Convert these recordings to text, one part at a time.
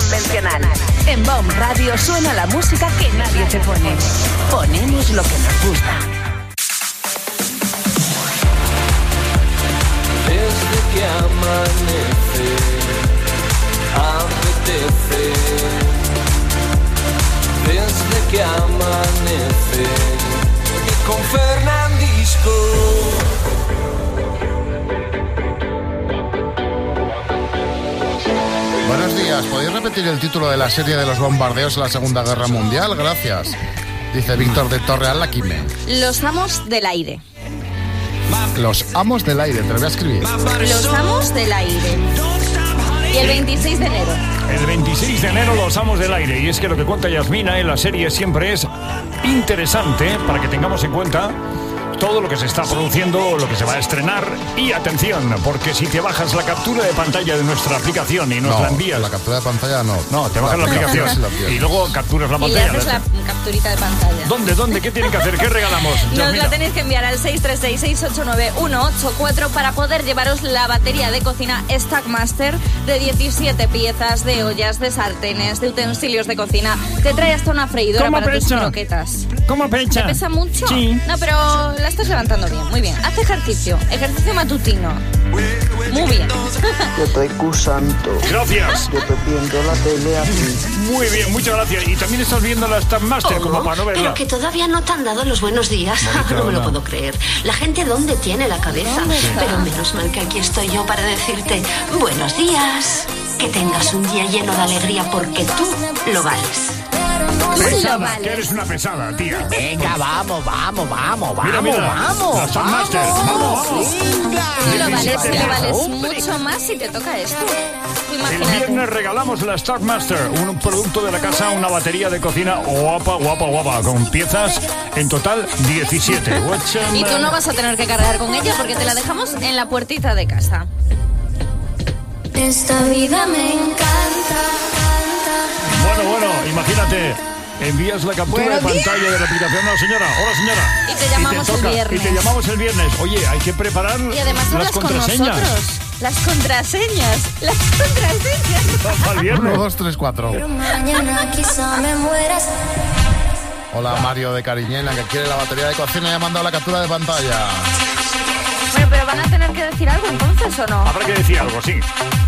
convencional. En Bomb Radio suena la música que nadie te pone. Ponemos lo que nos gusta. Desde que amanece, apetece. Desde que amanece, y con Fernandisco. Buenos días, ¿podéis repetir el título de la serie de los bombardeos en la Segunda Guerra Mundial? Gracias. Dice Víctor de Torreal-Laquime. Los amos del aire. Los amos del aire, te lo voy a escribir. Los amos del aire. Y el 26 de enero. El 26 de enero, los amos del aire. Y es que lo que cuenta Yasmina en la serie siempre es interesante para que tengamos en cuenta todo lo que se está produciendo, lo que se va a estrenar. Y atención, porque si te bajas la captura de pantalla de nuestra aplicación y nos la envías... la captura de pantalla no. No, te bajas la aplicación y luego capturas la pantalla. Y le haces la capturita de pantalla. ¿Dónde? ¿Qué tienen que hacer? ¿Qué regalamos? Nos la tenéis que enviar al 636-689-184 para poder llevaros la batería de cocina Stackmaster de 17 piezas, de ollas, de sartenes, de utensilios de cocina. Te trae hasta una freidora para tus croquetas. ¿Cómo pesa? ¿Te pesa mucho? Sí. No, pero la estás levantando bien, muy bien. Haz ejercicio matutino. Muy bien. Yo estoy cursando. Gracias. Yo estoy viendo la tele aquí. Muy bien, muchas gracias. Y también estás viendo la Stackmaster como para no verla. Pero que todavía no te han dado los buenos días. No me lo puedo creer. La gente, ¿dónde tiene la cabeza? Pero menos mal que aquí estoy yo para decirte buenos días. Que tengas un día lleno de alegría porque tú lo vales. Pesada, que eres una pesada, tía. Venga, vamos. Mira, la Stackmaster. Vamos. Tú lo vales mucho más si te toca esto. El viernes regalamos la Stackmaster, un producto de la casa, una batería de cocina guapa, con piezas en total 17. Y tú no vas a tener que cargar con ella porque te la dejamos en la puertita de casa. Esta vida me encanta. Bueno, imagínate. Envías la captura de pantalla de la aplicación. No, señora. Hola, señora. Y te llamamos el viernes. Y te llamamos el viernes. Oye, hay que preparar y además las contraseñas. Con nosotros. Las contraseñas. Al viernes. 1, 2, 3, 4. Pero mañana quizá me mueras. Hola, Mario de Cariñena, que quiere la batería de cocina y ha mandado la captura de pantalla. Bueno, pero van a tener que decir algo entonces, ¿o no? Habrá que decir algo, sí.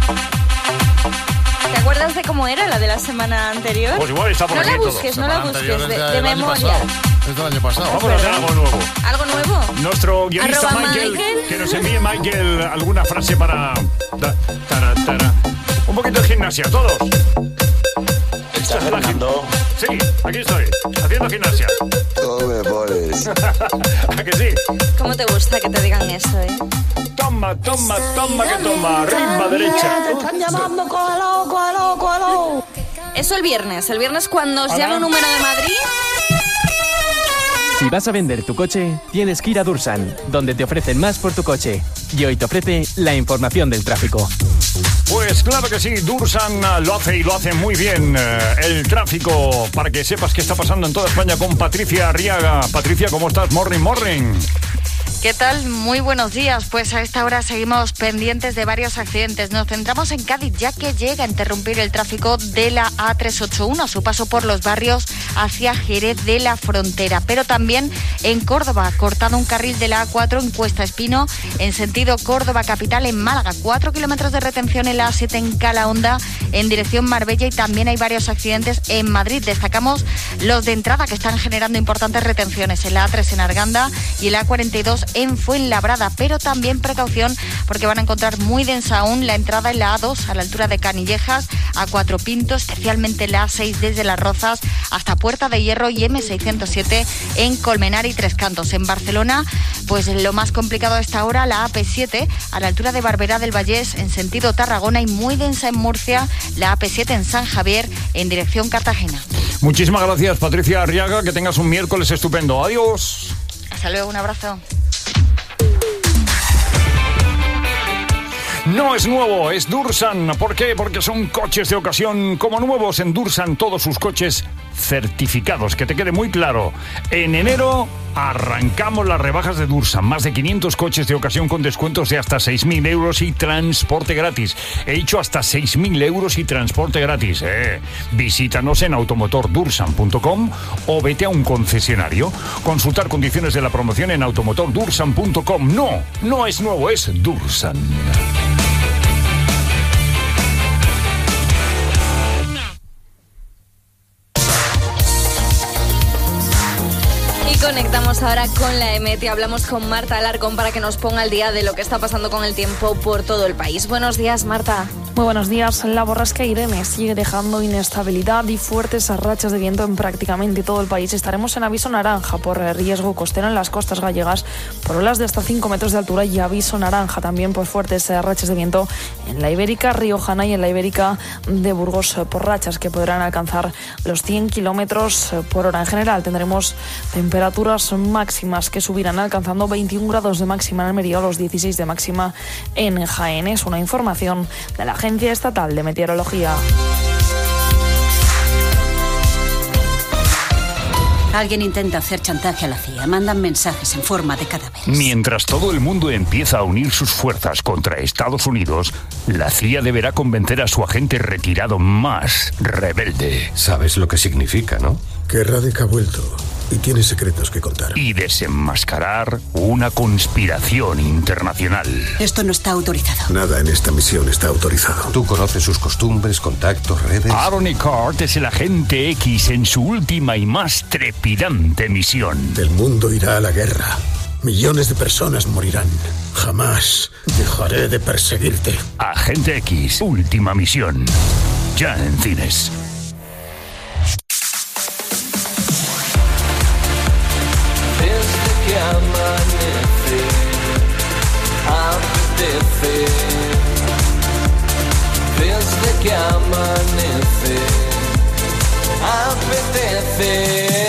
¿Te acuerdas de cómo era la de la semana anterior? Pues igual está por aquí todo. No la busques, de memoria. Es del año pasado. Vamos a hacer algo nuevo. ¿Algo nuevo? Nuestro guionista Michael, que nos envíe Michael alguna frase para... Un poquito de gimnasia, todos. ¿Estás Fernando? Sí, aquí estoy, haciendo gimnasia. ¿Cómo me pones? ¿A que sí? ¿Cómo te gusta que te digan eso, Toma, que toma, ritmo derecha. Te están llamando, cógelo. Eso el viernes cuando os llame un número de Madrid. Si vas a vender tu coche, tienes que ir a Dursan, donde te ofrecen más por tu coche. Y hoy te ofrece la información del tráfico. Pues claro que sí, Dursan lo hace muy bien. El tráfico, para que sepas qué está pasando en toda España con Patricia Arriaga. Patricia, ¿cómo estás? Morning. ¿Qué tal? Muy buenos días. Pues a esta hora seguimos pendientes de varios accidentes. Nos centramos en Cádiz, ya que llega a interrumpir el tráfico de la A381 a su paso por los barrios hacia Jerez de la Frontera. Pero también en Córdoba, cortado un carril de la A4 en Cuesta Espino, en sentido Córdoba capital. En Málaga, 4 kilómetros de retención en la A7 en Calahonda, en dirección Marbella. Y también hay varios accidentes en Madrid. Destacamos los de entrada, que están generando importantes retenciones en la A3 en Arganda y en la A42 en Fuenlabrada, pero también precaución porque van a encontrar muy densa aún la entrada en la A2 a la altura de Canillejas, A4 Pinto, especialmente la A6 desde Las Rozas hasta Puerta de Hierro y M607 en Colmenar y Tres Cantos. En Barcelona, pues lo más complicado a esta hora, la AP7 a la altura de Barberá del Vallés en sentido Tarragona y muy densa en Murcia, la AP7 en San Javier en dirección Cartagena. Muchísimas gracias, Patricia Arriaga, que tengas un miércoles estupendo. Adiós. Hasta luego, un abrazo. No es nuevo, es Dursan. ¿Por qué? Porque son coches de ocasión como nuevos. En Dursan todos sus coches certificados. Que te quede muy claro. En enero Arrancamos las rebajas de Dursan. Más de 500 coches de ocasión con descuentos de hasta 6.000 euros y transporte gratis. He dicho hasta 6.000 euros y transporte gratis. Visítanos en automotordursan.com o vete a un concesionario. Consultar condiciones de la promoción en automotordursan.com. No es nuevo, es Dursan. Conectamos ahora con la EMET y hablamos con Marta Alarcón para que nos ponga al día de lo que está pasando con el tiempo por todo el país. Buenos días, Marta. Muy buenos días. La borrasca Irene sigue dejando inestabilidad y fuertes rachas de viento en prácticamente todo el país. Estaremos en aviso naranja por riesgo costero en las costas gallegas por olas de hasta 5 metros de altura y aviso naranja también por fuertes rachas de viento en la Ibérica riojana y en la Ibérica de Burgos por rachas que podrán alcanzar los 100 kilómetros por hora. En general tendremos temperaturas máximas que subirán alcanzando 21 grados de máxima en Almería o los 16 de máxima en Jaén. Es una información de la Agencia Estatal de Meteorología. Alguien intenta hacer chantaje a la CIA. Mandan mensajes en forma de cadáveres. Mientras todo el mundo empieza a unir sus fuerzas contra Estados Unidos, la CIA deberá convencer a su agente retirado más rebelde. Sabes lo que significa, ¿no? Que Radek ha vuelto y tiene secretos que contar. Y desenmascarar una conspiración internacional. Esto no está autorizado. Nada en esta misión está autorizado. ¿Tú conoces sus costumbres, contactos, redes? Aaron Eckhart es el agente X en su última y más trepidante misión. El mundo irá a la guerra. Millones de personas morirán. Jamás dejaré de perseguirte. Agente X, última misión. Ya en cines. Amanece, apetece, desde que amanece, apetece.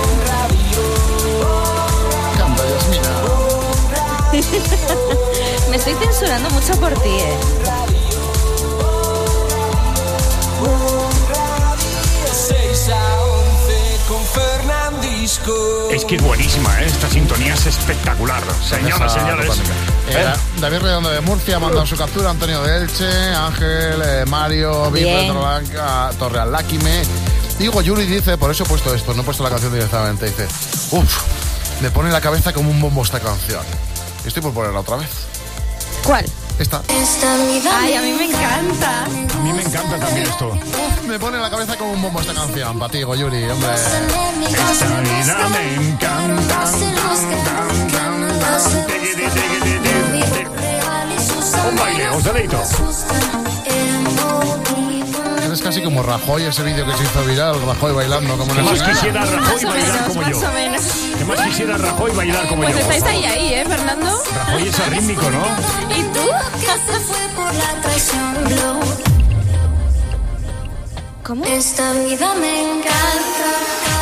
Canta, Yasmina. Me estoy censurando mucho por ti, Es que es buenísima, Esta sintonía es espectacular. Señoras, señores. David Redondo de Murcia ha mandado su captura, Antonio de Elche, Ángel, Mario, Vivo de Torrealláquime. Digo, Yuri dice, por eso he puesto esto, no he puesto la canción directamente. Dice, me pone la cabeza como un bombo esta canción. Estoy por ponerla otra vez. ¿Cuál? Esta. Ay, a mí me encanta. A mí me encanta también esto. Me pone la cabeza como un bombo esta canción. Para ti, Yuri, hombre. Esta vida me encanta. Un baile, os deleito. Es casi como Rajoy, ese vídeo que se hizo viral, Rajoy bailando como en el más quisiera Rajoy bailar como yo. ¿Qué más quisiera Rajoy bailar como yo? Pues estáis ahí, Fernando. Rajoy es arrítmico, ¿no? ¿Y tú? ¿Cómo? Esta vida me encanta,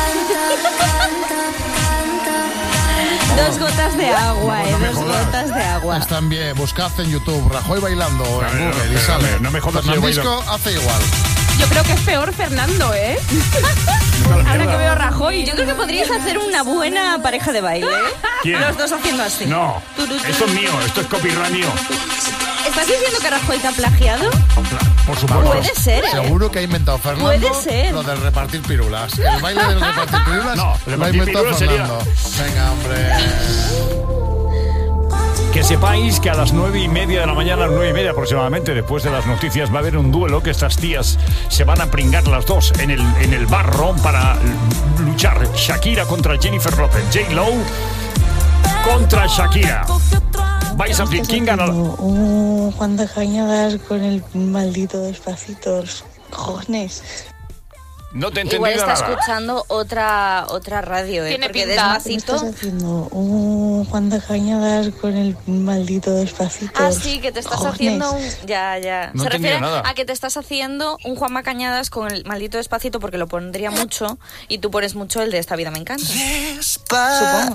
Dos gotas de agua, dos gotas de agua. Están bien, buscad en YouTube Rajoy bailando en Google y sale. No me jodas. Fernandisco hace igual. Yo creo que es peor Fernando, Ahora que veo a Rajoy. Yo creo que podríais hacer una buena pareja de baile, ¿Quién? Los dos haciendo así. No, esto es mío, esto es copyright mío. ¿Estás diciendo que Rajoy te ha plagiado? Por supuesto. Puede ser, Seguro que ha inventado Fernando. Puede ser. Lo del repartir pirulas. El baile del repartir pirulas lo ha inventado Fernando. Venga, hombre. Que sepáis que a las 9:30 de la mañana, a las 9:30 aproximadamente, después de las noticias, va a haber un duelo que estas tías se van a pringar las dos en el barro para luchar. Shakira contra Jennifer López. J-Lo contra Shakira. Vais a decir, ¿quién gana? ¿Cuántas cañadas con el maldito Despacitos? Cojones. No te he entendido Igual está nada. escuchando otra radio, Tiene porque pinta. Despacito. ¿Qué estás haciendo? ¿Cuántas cañadas con el maldito Despacitos? Ah, sí, que te estás Cojones. haciendo un... Ya. No Se refiere entendía nada. a que te estás haciendo un Juanma Cañadas con el maldito Despacito porque lo pondría mucho y tú pones mucho el de Esta vida me encanta. Supongo.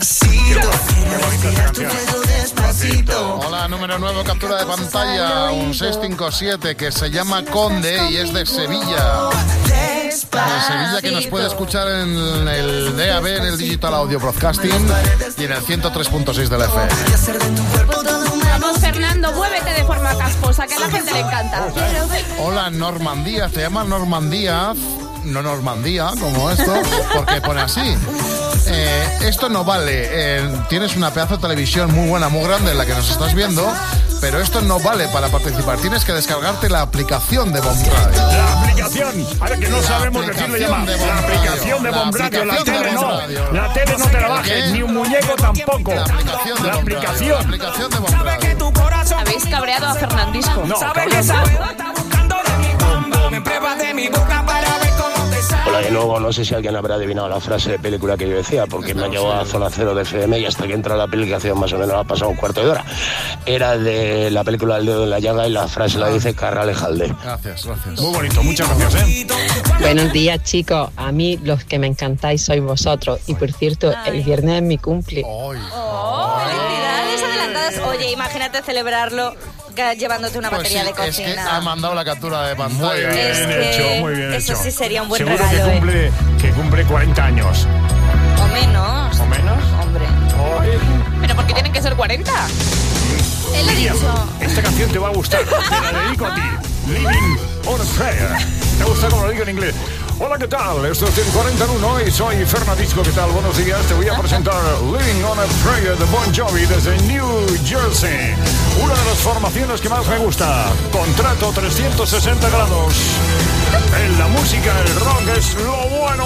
Hola, número 9, captura de pantalla, un 657 que se llama Conde y es de Sevilla. Sevilla, que nos puede escuchar en el DAB, en el Digital Audio Broadcasting y en el 103.6 de la FM. Vamos, Fernando, muévete de forma casposa, que a la gente le encanta. Hola, Norman Díaz. Te llama Norman Díaz, no Normandía, como esto, porque pone así. Esto no vale. Tienes una pedazo de televisión muy buena, muy grande, en la que nos estás viendo, pero esto no vale para participar. Tienes que descargarte la aplicación de Bomb Radio. La aplicación. Ahora que no sabemos decirle llamar. La aplicación de Bomb Radio. La tele no. La tele no te la bajes, ni un muñeco tampoco. La aplicación. La aplicación de Bomb Radio. Habéis cabreado a Fernandisco. No, Hola de nuevo, no sé si alguien habrá adivinado la frase de película que yo decía, porque me ha llevado a Zona Cero de FM y hasta que entra la aplicación más o menos ha pasado un cuarto de hora. Era de la película El dedo en la llaga y la frase la dice Carralejalde. Gracias. Muy bonito, muchas gracias, Buenos días, chicos. A mí los que me encantáis sois vosotros. Y por cierto, el viernes es mi cumple. Felicidades adelantadas. Oye, imagínate celebrarlo llevándote una batería de cocina. Es que ha mandado la captura de pantalla. Muy bien hecho. Eso sí sería un buen Seguro regalo. que cumple 40 años. O menos. ¿O menos? Hombre. ¿Pero por qué tienen que ser 40? Él ha dicho. Esta canción te va a gustar. Te la dedico a ti. Living on a Prayer. ¿Te gusta como lo digo en inglés? Hola, ¿qué tal? Esto es el 41 y soy Fernandisco. ¿Qué tal? Buenos días. Te voy a presentar Living on a Prayer de Bon Jovi desde New Jersey. Una de las formaciones que más me gusta. Contrato 360 grados. En la música, el rock es lo bueno.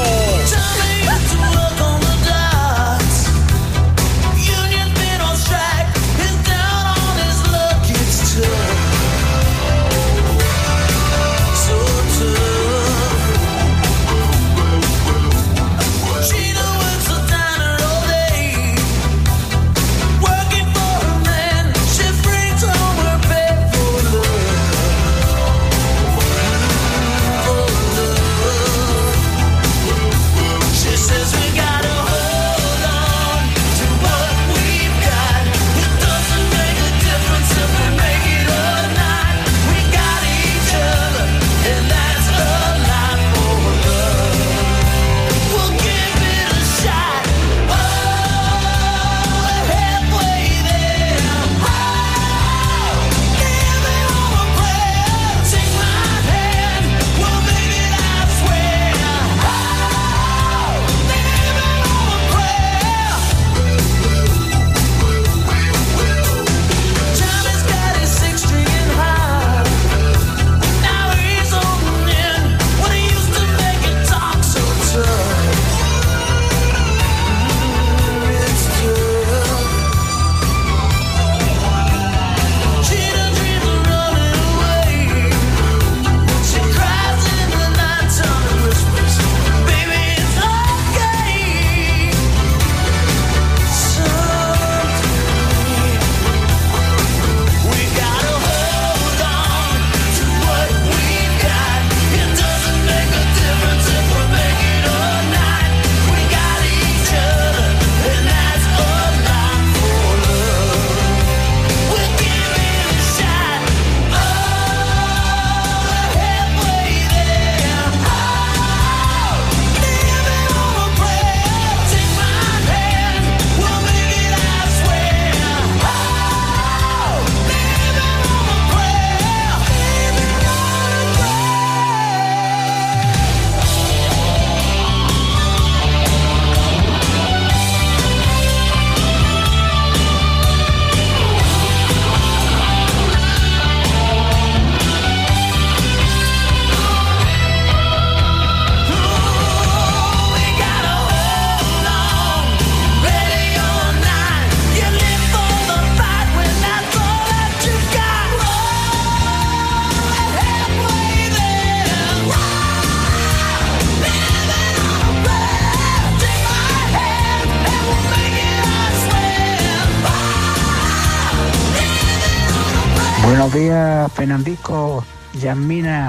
Buenos días, Fernandisco, Yasmina,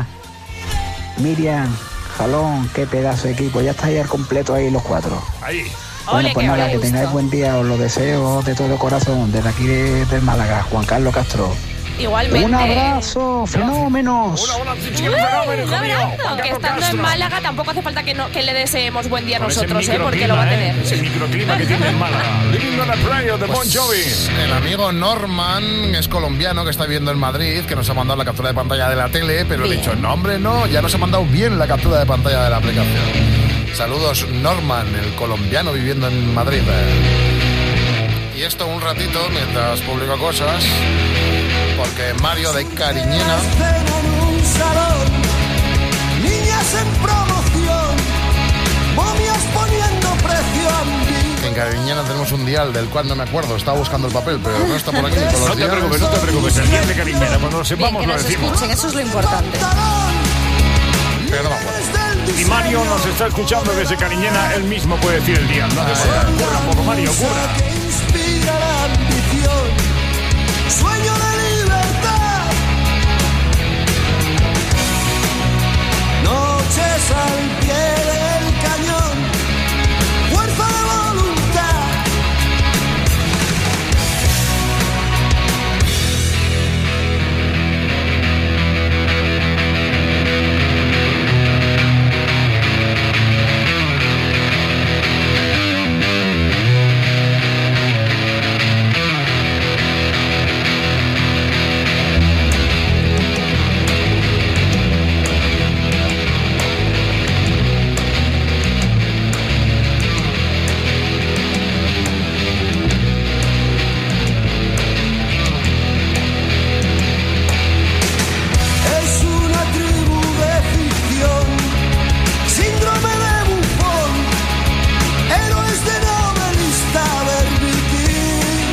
Miriam, Jalón, qué pedazo de equipo. Ya estáis al completo ahí los cuatro. Ahí. Bueno, pues nada, que tengáis buen día, os lo deseo de todo corazón, desde aquí del Málaga, Juan Carlos Castro. Igualmente. Un abrazo, fenómenos. Un abrazo, fenómeno. Que estando en Málaga tampoco hace falta que le deseemos buen día a nosotros, porque lo va a tener. Ese microclima que tiene en Málaga. Living on a Prayer de Bon Jovi. El amigo Norman es colombiano que está viviendo en Madrid, que nos ha mandado la captura de pantalla de la tele, pero he dicho, no hombre, no, ya nos ha mandado bien la captura de pantalla de la aplicación. Saludos Norman, el colombiano viviendo en Madrid. Y esto un ratito mientras publico cosas, porque Mario de Cariñena. Niñas en promoción, momias poniendo precio a mí. En Cariñena tenemos un dial del cual no me acuerdo, estaba buscando el papel, pero no está por aquí. No te preocupes, el dial de Cariñena, cuando lo sepamos Bien, lo que nos decimos. escuchen, eso es lo importante. Pero no me acuerdo. Y Mario nos está escuchando desde Cariñena, él mismo puede decir el dial. No ocurra un poco, Mario, ocurra. Inspira la ambición, sueño de libertad. Noches al pie del cañón, fuerza de voluntad. Es una tribu de ficción, síndrome de bufón, héroes de novelista verbitín,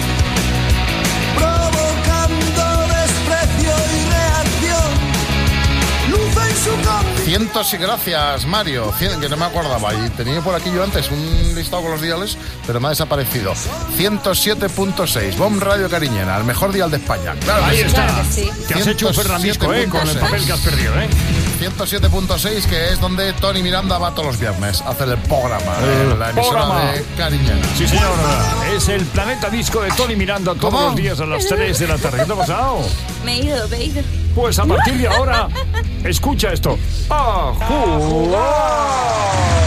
provocando desprecio y reacción, luz en su condición. Cientos y gracias, Mario. Que no me acordaba. Y tenía por aquí yo antes un listado con los diales, pero me ha desaparecido. 107.6, Bomb Radio Cariñena, el mejor dial de España. Claro, Ahí está. Claro que sí. Te has hecho un Fernandisco, con el papel que has perdido, 107.6, que es donde Tony Miranda va todos los viernes a hacer el programa, la emisora programa. de Cariñena. Sí, señor. Es el Planeta Disco de Tony Miranda todos los días a las 3 de la tarde. ¿Qué te ha pasado? Me he ido. Pues a partir de ahora, escucha esto. ¡A jugar!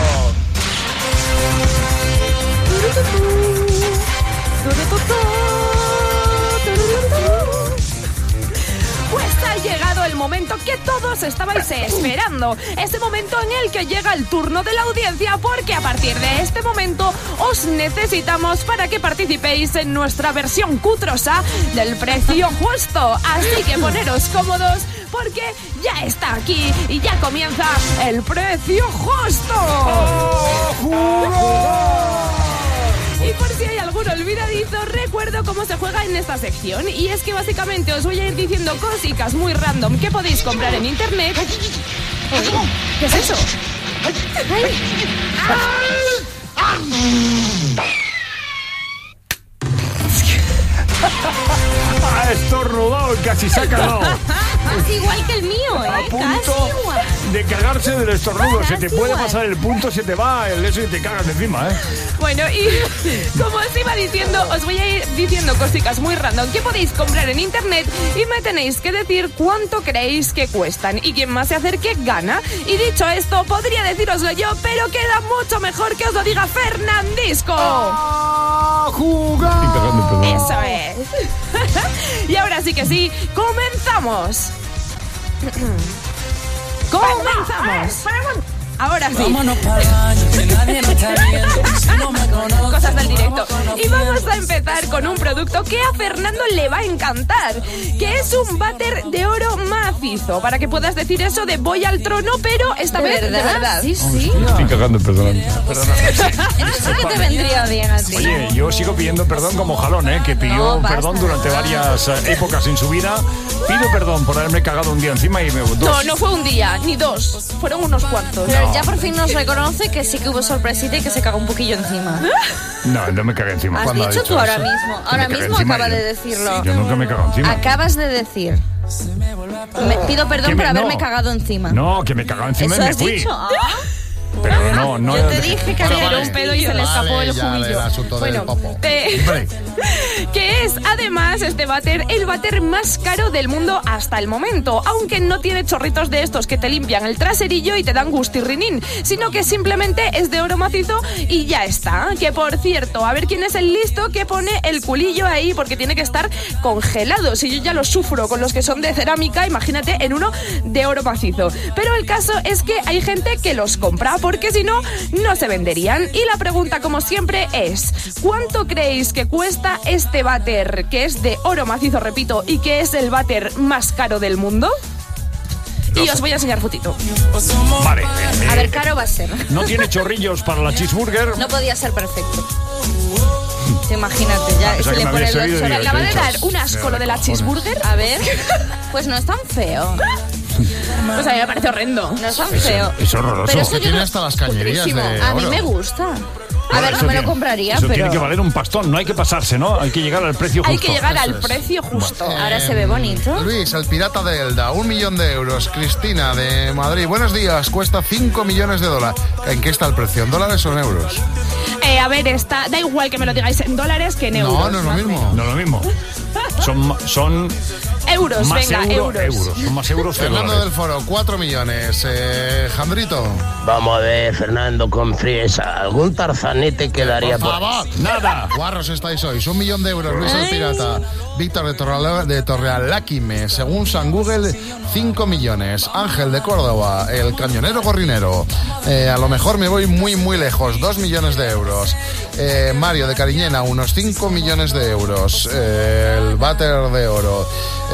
Pues ha llegado el momento que todos estabais esperando. Ese momento en el que llega el turno de la audiencia, porque a partir de este momento os necesitamos para que participéis en nuestra versión cutrosa del precio justo. Así que poneros cómodos, porque ya está aquí y ya comienza el precio justo. Y por si hay algún olvidadizo, recuerdo cómo se juega en esta sección. Y es que básicamente os voy a ir diciendo cositas muy random que podéis comprar en internet. ¿Qué es eso? Ha estornudado y casi se ha cagado. Es igual que el mío, A Casi punto igual. de cagarse del estornudo. Se te Casi puede igual. pasar el punto, se te va el eso y te cagas de encima, Bueno, y como os iba diciendo, os voy a ir diciendo cositas muy random que podéis comprar en internet y me tenéis que decir cuánto creéis que cuestan. Y quien más se acerque, gana. Y dicho esto, podría decíroslo yo, pero queda mucho mejor que os lo diga Fernandisco. ¡A jugar! Eso es. Y ahora sí que sí, comenzamos. ¡Comenzamos! Ahora sí. Vámonos para el baño, que nadie nos está viendo. Si no me conoces, Cosas del directo. Y vamos a empezar con un producto que a Fernando le va a encantar, que es un váter de oro macizo, para que puedas decir eso de voy al trono, pero esta vez de verdad. Sí, sí. Estoy cagando, perdón. Eso que te vendría bien a ti. Oye, yo sigo pidiendo perdón como Jalón, que pidió No, basta. perdón durante varias épocas en su vida. Pido perdón por haberme cagado un día encima y me No, no fue un día, ni dos, fueron unos cuantos. Pero ya por fin nos reconoce que sí que hubo sorpresita y que se cagó un poquillo encima. No me cagué encima. Has ¿Cuándo ha dicho dicho tú ahora eso? mismo. Que Ahora me cagué mismo encima acaba yo. de decirlo. Yo nunca me he cagado encima. Acabas de decir. Pido perdón ¿Qué por me- haberme no. cagado encima. No, que me cagaba encima ¿Eso y me has fui. dicho? Ah. Pero no. Yo te dije que había un pedo y se le escapó el jubillo. Bueno, que es además este váter el váter más caro del mundo hasta el momento, aunque no tiene chorritos de estos que te limpian el traserillo y te dan gustirrinín, sino que simplemente es de oro macizo y ya está. Que por cierto, a ver quién es el listo que pone el culillo ahí, porque tiene que estar congelado. Si yo ya lo sufro con los que son de cerámica, imagínate en uno de oro macizo. Pero el caso es que hay gente que los compra, porque si no, no se venderían. Y la pregunta, como siempre, es ¿cuánto creéis que cuesta este váter, que es de oro macizo, repito, y que es el váter más caro del mundo? Y os voy a enseñar fotito. Vale. A ver, caro va a ser. ¿No tiene chorrillos para la cheeseburger? No podía ser perfecto. Imagínate, ya se le pone el chorrillo. Me acaba de dar un asco lo de la cheeseburger. A ver, pues no es tan feo. Pues a mí me parece horrendo. No es tan feo. Es horroroso. Pero eso tiene hasta las cañerías de oro. A mí me gusta. A ver, no me lo compraría, eso pero... tiene que valer un pastón, no hay que pasarse, ¿no? Hay que llegar al precio justo. Hay que llegar al precio justo. Ahora se ve bonito. Luis, el pirata de Elda, 1 millón de euros. Cristina, de Madrid, buenos días, cuesta 5 millones de dólares. ¿En qué está el precio? ¿En dólares o en euros? A ver, da igual que me lo digáis en dólares que en euros. No es lo mismo. No es lo mismo. Son euros, más venga, euros. Son más euros que Fernando dólares. del Foro, 4 millones. Jandrito. Vamos a ver, Fernando, con friesa. ¿Algún tarzanete quedaría por favor? Nada. Guarros estáis hoy. 1 millón de euros, Luis el pirata. Víctor de Torrealáquime. Según San Google, 5 millones. Ángel de Córdoba, el cañonero gorrinero. A lo mejor me voy muy, muy lejos. 2 millones de euros. Mario de Cariñena, unos 5 millones de euros. El váter de oro.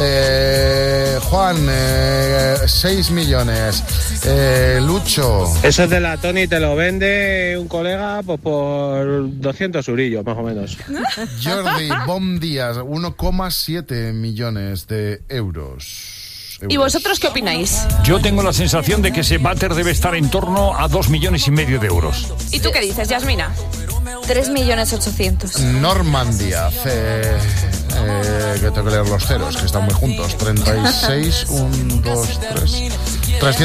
Juan, 6 millones. Lucho. Eso es de la Tony, te lo vende un colega pues por 200 eurillos, más o menos. Jordi Bom Díaz, 1,7 millones de euros. ¿Y vosotros qué opináis? Yo tengo la sensación de que ese váter debe estar en torno a 2,5 millones de euros. ¿Y tú qué dices, Yasmina? 3.800.000. Norman Díaz, que tengo que leer los ceros, que están muy juntos. 36, 1, 2, 3.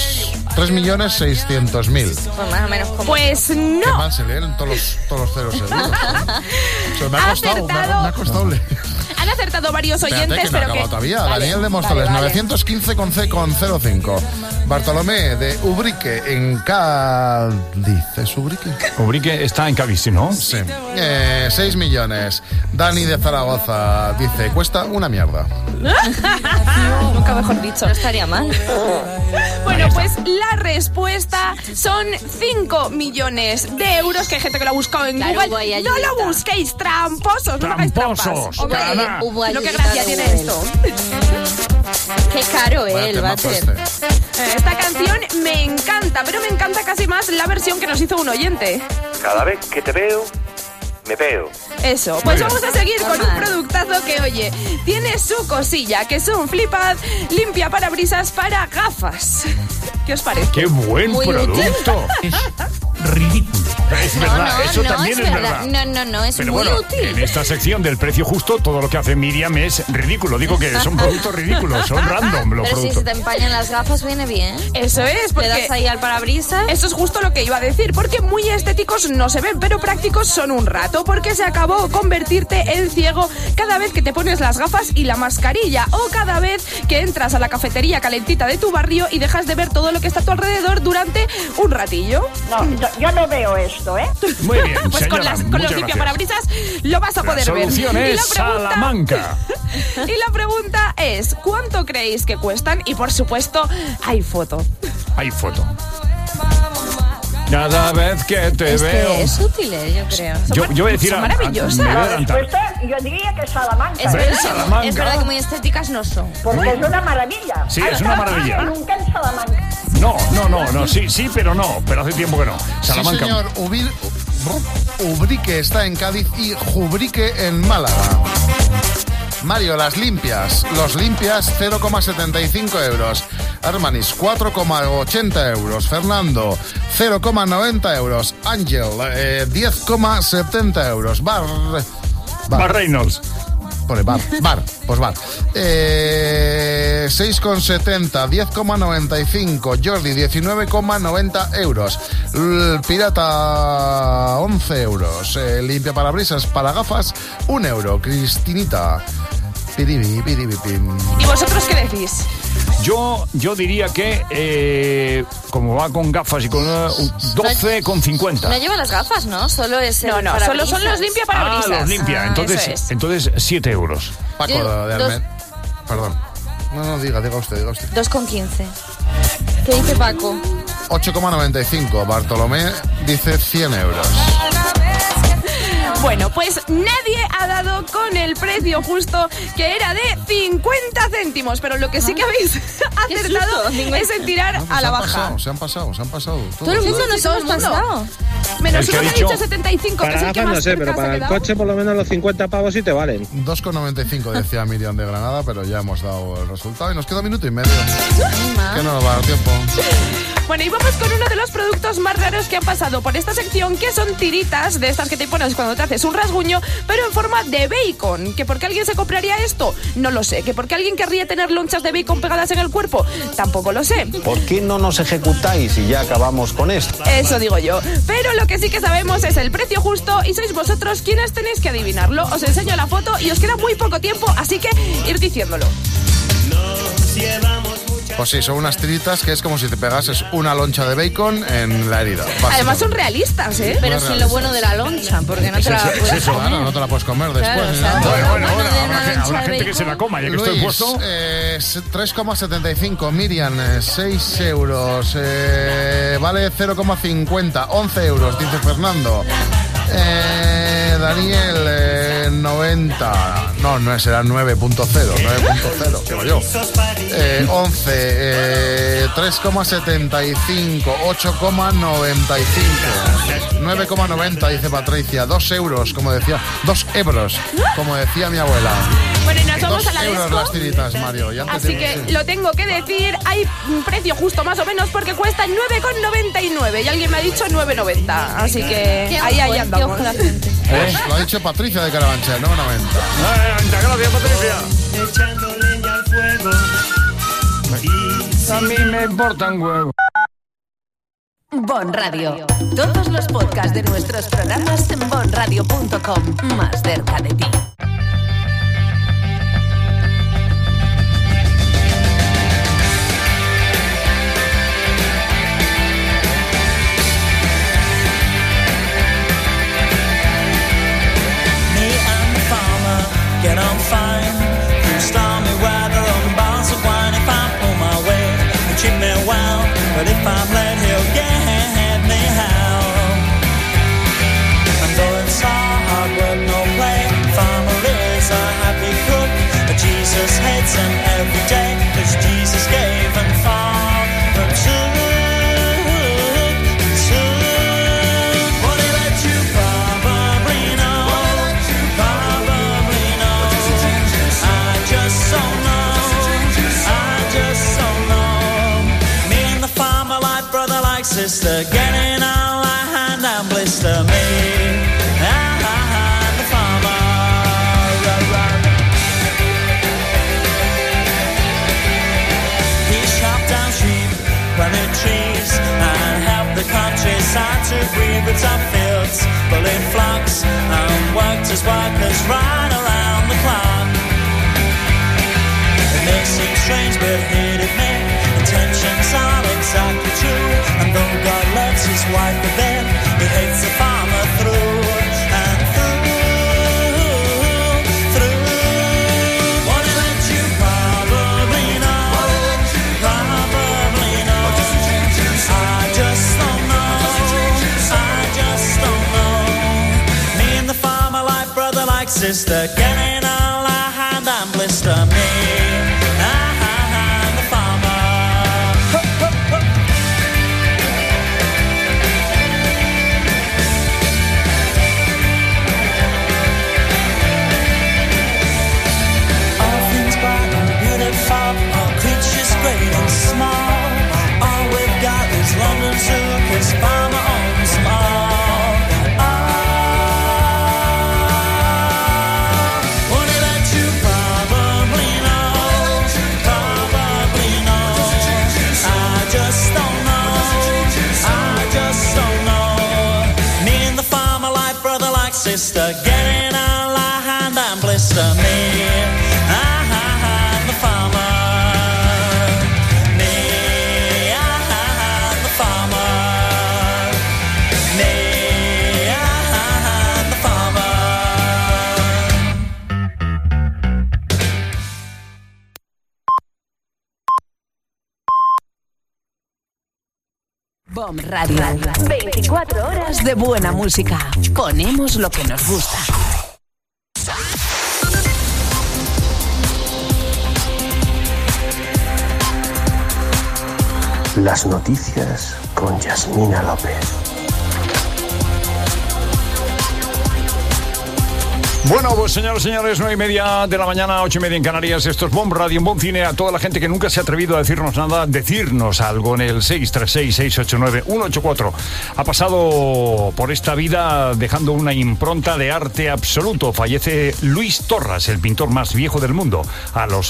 3.600.000. Pues más o menos como... Pues no. Qué mal se leen todos los ceros seguidos. Me ha costado leer. Han acertado varios oyentes, que no pero que... todavía. Vale, Daniel de Móstoles, vale. 915 con C con 05. Bartolomé de Ubrique, en Cádiz. ¿Es Ubrique? Ubrique está en Cádiz, ¿no? Sí. 6 millones. Dani de Zaragoza dice, cuesta una mierda. Nunca mejor dicho. No estaría mal. Bueno, pues la respuesta son 5 millones de euros, que hay gente que lo ha buscado en Google. No lo busquéis, tramposos. No hagáis trampas. Lo que gracia tiene esto. Qué caro, el váter. Esta canción me encanta, pero me encanta casi más la versión que nos hizo un oyente. Cada vez que te veo, me veo. Eso, pues vamos a seguir con un productazo que, oye, tiene su cosilla, que es un flipad limpia parabrisas para gafas. ¿Qué os parece? ¡Qué buen producto! Es ridículo. Es verdad, eso también es verdad. No, es pero muy bueno, útil. En esta sección del precio justo, todo lo que hace Miriam es ridículo. Digo que son productos ridículos, son random los pero productos. si se te empañan las gafas, viene bien. Eso es, porque... Le das ahí al parabrisas. Eso es justo lo que iba a decir, porque muy estéticos no se ven, pero prácticos son un rato, porque se acabó convertirte en ciego cada vez que te pones las gafas y la mascarilla, o cada vez que entras a la cafetería calentita de tu barrio y dejas de ver todo lo que está a tu alrededor durante un ratillo. No, yo no veo esto, ¿eh? Muy bien, pues señora, con los limpiaparabrisas lo vas a poder ver. La solución es Salamanca. Y la pregunta es, ¿cuánto creéis que cuestan? Y por supuesto, hay foto. Hay foto. Cada vez que te veo. Es útil, yo creo. Yo voy a decir. Son maravillosas. La respuesta, yo diría que Salamanca. Es verdad que muy estéticas no son. Porque es una maravilla. Sí, es una maravilla. Nunca en Salamanca. No, sí, pero no. Pero hace tiempo que no. Salamanca. Sí, señor. Ubrique está en Cádiz y Jubrique en Málaga. Mario, los limpias 0,75 euros. Armanis 4,80 euros. Fernando 0,90 euros. Ángel 10,70 euros. Bar Reynolds Pone bar. Pues bar. 6,70, 10,95. Jordi, 19,90 euros. Pirata, 11 euros. Limpia parabrisas para gafas, 1 euro. Cristinita. Piribi, piribipim. ¿Y vosotros qué decís? Yo diría que, como va con gafas y con 12,50. No lleva las gafas, ¿no? Solo es el No, solo son los limpia parabrisas. Los limpia. Entonces 7 euros. Paco de Almed. Perdón. No, diga usted. 2,15. ¿Qué dice Paco? 8,95. Bartolomé dice 100 euros. Bueno, pues nadie ha dado con el precio justo, que era de 50 céntimos. Pero lo que sí que habéis acertado es en tirar a la baja. Se han pasado. Todo el mundo nos hemos pasado. Menos uno que ha dicho 75, que es el que más no sé, pero para el coche por lo menos los 50 pavos sí te valen. 2,95 decía Miriam de Granada, pero ya hemos dado el resultado y nos queda 1 minuto y medio. Que no nos va a dar tiempo. Bueno, y vamos con uno de los productos más raros que han pasado por esta sección, que son tiritas de estas que te pones cuando te haces un rasguño, pero en forma de bacon. ¿Que por qué alguien se compraría esto? No lo sé. ¿Que por qué alguien querría tener lonchas de bacon pegadas en el cuerpo? Tampoco lo sé. ¿Por qué no nos ejecutáis y ya acabamos con esto? Eso digo yo. Pero lo que sí que sabemos es el precio justo y sois vosotros quienes tenéis que adivinarlo. Os enseño la foto y os queda muy poco tiempo, así que ir diciéndolo. Pues sí, son unas tiritas que es como si te pegases una loncha de bacon en la herida. Además son realistas, ¿eh? Pero sin lo bueno de la loncha, porque no te la puedes comer. Claro, no te la puedes comer después. Claro, ni nada. Bueno, habrá gente que se la coma, ya que estoy puesto. 3,75. Miriam, 6 euros. Vale 0,50. 11 euros, dice Fernando. Daniel, 90. No, será 9.0. 9.0, digo yo. 11, 3,75, 8,95, 9,90 dice Patricia, 2 euros, como decía, 2 euros, como decía mi abuela. Bueno, y nos vamos a la 2 euros disco. las tiritas, Mario. Así que lo tengo que decir, hay un precio justo más o menos porque cuesta 9,99 y alguien me ha dicho 9,90. Así que ahí andamos. Lo ha dicho Patricia de Carabanchel, 9,90. Gracias, Patricia. Echando leña al fuego. A mí me importan huevos. Bon Radio. Todos los podcasts de nuestros programas en bonradio.com. Más cerca de ti. Get on fine through stormy weather on bars of wine. If I pull my way, he'll treat me well. But if I'm late, he'll get me hell. And though it's hard work, no play, farmer is a happy cook. But Jesus hates him every day, 'cause Jesus gave and father took. What he let you probably know. Sister, get in all I hand and blister me. The farmer. He chopped down sheep, planted trees, and helped the countryside to breathe with top fields, pulling flocks, and worked as workers right around the clock. It may seem strange, but he did me. Intentions are exactly true, and though God loves his wife a bit, he hates the farmer through and through. What he let you probably know, I just don't know. Me and the farmer like brother like sister, getting all our hand and blister me. Great and small, all we've got is London Zoo, 'cause farmer owns them all. blister, getting all I hand and blister me. I'm the farmer. Me, I'm the farmer. Me, I'm the farmer. BOM Radio. 24 horas de buena música. Ponemos lo que nos gusta. Las noticias con Yasmina López. Bueno, pues señoras y señores, 9:30 de la mañana, 8:30 en Canarias. Esto es BOM Radio, en BOM Cine. A toda la gente que nunca se ha atrevido a decirnos nada, decirnos algo en el 636-689-184. Ha pasado por esta vida dejando una impronta de arte absoluto. Fallece Luis Torras, el pintor más viejo del mundo, a los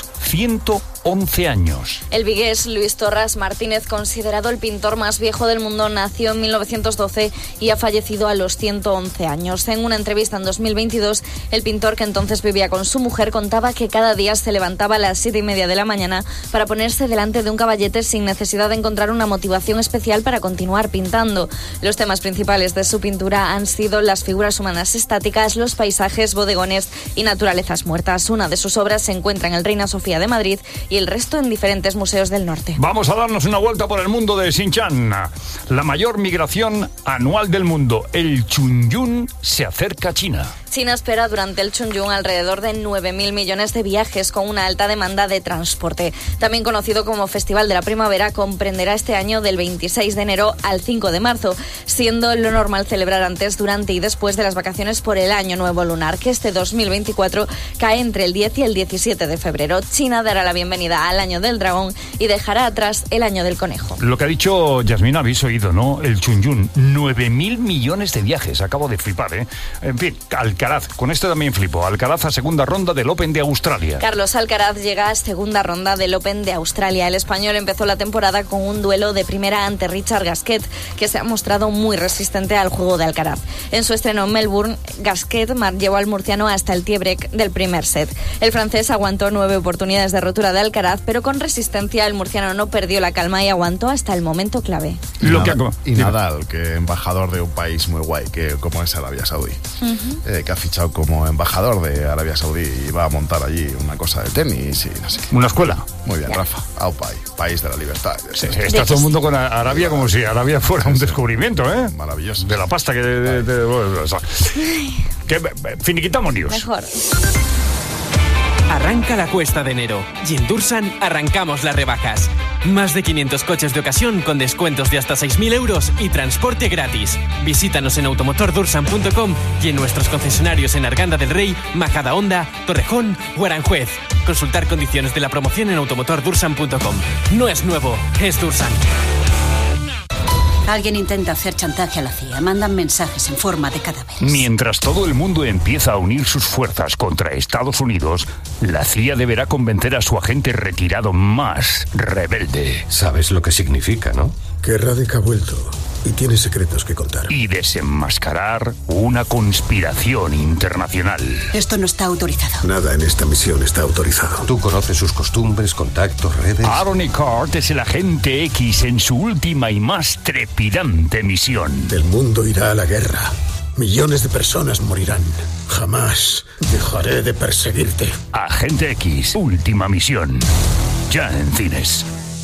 111 años. El vigués Luis Torras Martínez, considerado el pintor más viejo del mundo, nació en 1912 y ha fallecido a los 111 años. En una entrevista en 2022, el pintor, que entonces vivía con su mujer, contaba que cada día se levantaba a las 7:30 de la mañana para ponerse delante de un caballete sin necesidad de encontrar una motivación especial para continuar pintando. Los temas principales de su pintura han sido las figuras humanas estáticas, los paisajes, bodegones y naturalezas muertas. Una de sus obras se encuentra en el Reina Sofía de Madrid y el resto en diferentes museos del norte. Vamos a darnos una vuelta por el mundo de Xinjiang. La mayor migración anual del mundo, el Chunyun, se acerca a China. China espera durante el Chunyun alrededor de 9.000 millones de viajes, con una alta demanda de transporte. También conocido como Festival de la Primavera, comprenderá este año del 26 de enero al 5 de marzo, siendo lo normal celebrar antes, durante y después de las vacaciones por el Año Nuevo Lunar, que este 2024 cae entre el 10 y el 17 de febrero. China dará la bienvenida al Año del Dragón y dejará atrás el Año del Conejo. Lo que ha dicho Yasmina, habéis oído, ¿no? El Chunyun, 9.000 millones de viajes. Acabo de flipar, ¿eh? En fin, Alcaraz, con este también flipo. Alcaraz a segunda ronda del Open de Australia. Carlos Alcaraz llega a segunda ronda del Open de Australia. El español empezó la temporada con un duelo de primera ante Richard Gasquet, que se ha mostrado muy resistente al juego de Alcaraz. En su estreno en Melbourne, Gasquet llevó al murciano hasta el tiebreak del primer set. El francés aguantó 9 oportunidades de rotura de Alcaraz, pero con resistencia el murciano no perdió la calma y aguantó hasta el momento clave. Y Nadal, que embajador de un país muy guay, que como es Arabia Saudí, que ha fichado como embajador de Arabia Saudí y va a montar allí una cosa de tenis y no sé qué. ¿Una escuela? Muy bien, Rafa. Aupai, país de la libertad. Sí, está todo el mundo con Arabia como si Arabia fuera un descubrimiento, ¿eh? Maravilloso. De la pasta que... Finiquitamos news. Mejor. Arranca la cuesta de enero y en Dursan arrancamos las rebajas. Más de 500 coches de ocasión con descuentos de hasta 6.000 euros y transporte gratis. Visítanos en automotordursan.com y en nuestros concesionarios en Arganda del Rey, Majadahonda, Torrejón o Aranjuez. Consultar condiciones de la promoción en automotordursan.com. No es nuevo, es Dursan. Alguien intenta hacer chantaje a la CIA. Mandan mensajes en forma de cadáveres. Mientras todo el mundo empieza a unir sus fuerzas contra Estados Unidos, la CIA deberá convencer a su agente retirado más rebelde. Sabes lo que significa, ¿no? Que Radek ha vuelto y tiene secretos que contar. Y desenmascarar una conspiración internacional. Esto no está autorizado. Nada en esta misión está autorizado. Tú conoces sus costumbres, contactos, redes. Aaron Eckhart es el agente X en su última y más trepidante misión. El mundo irá a la guerra. Millones de personas morirán. Jamás dejaré de perseguirte. Agente X, última misión. Ya en cines.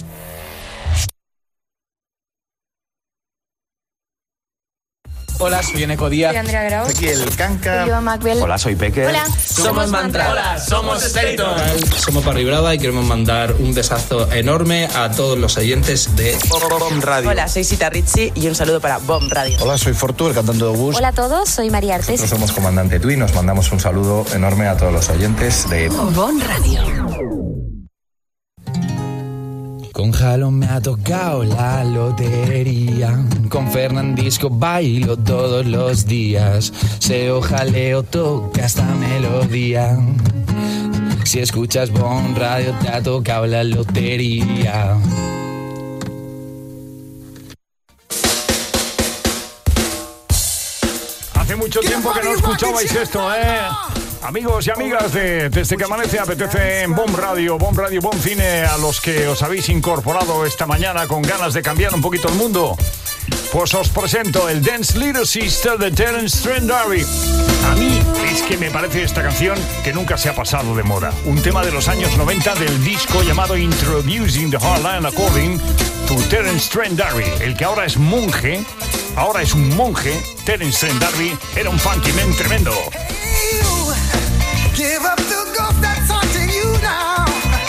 Hola, soy Eneco Díaz. Soy Andrea Grau. Aquí el Canca. Soy Macbel. Hola, soy Peque. Hola, somos Mantra. Hola, somos Staton. Somos Parry Brava y queremos mandar un besazo enorme a todos los oyentes de BOM Radio. Hola, soy Sita Ritchie y un saludo para BOM Radio. Hola, soy Fortu, el cantante de Bus. Hola a todos, soy María Artes. Nosotros somos Comandante Tui y nos mandamos un saludo enorme a todos los oyentes de BOM Radio. Con Jalón me ha tocado la lotería. Con Fernandisco bailo todos los días. Seo, jaleo, toca esta melodía. Si escuchas BOM Radio te ha tocado la lotería. Hace mucho tiempo que no escuchabais esto, ¿eh? Amigos y amigas de Desde que Amanece apetece en Bomb Radio, Bomb Cine, a los que os habéis incorporado esta mañana con ganas de cambiar un poquito el mundo, pues os presento el Dance Little Sister de Terence Trent D'Arby. A mí es que me parece esta canción que nunca se ha pasado de moda. Un tema de los años 90 del disco llamado Introducing the Hardline According to Terence Trent D'Arby. El que ahora es monje, ahora es un monje. Terence Trent D'Arby era un funky man tremendo. Give up the ghost that's haunting you now.